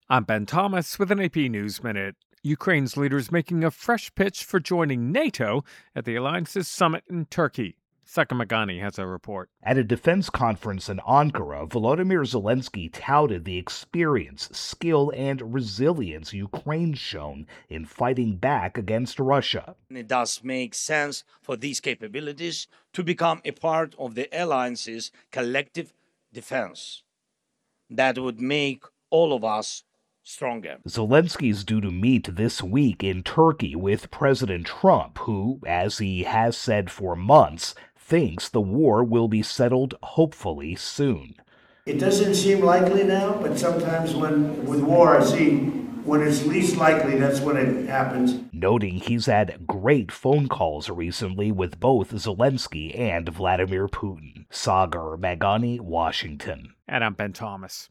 I'm Ben Thomas with an AP News Minute. Ukraine's leaders making a fresh pitch for joining NATO at the alliance's summit in Turkey. Saka Magani has a report. At a defense conference in Ankara, Volodymyr Zelensky touted the experience, skill, and resilience Ukraine's shown in fighting back against Russia. It does make sense for these capabilities to become a part of the alliance's collective defense. That would make all of us stronger. Zelensky is due to meet this week in Turkey with President Trump, who, as he has said for months, thinks the war will be settled hopefully soon. It doesn't seem likely now, but sometimes with war, I see when it's least likely, that's when it happens. Noting he's had great phone calls recently with both Zelensky and Vladimir Putin. Sagar Magani, Washington. And I'm Ben Thomas.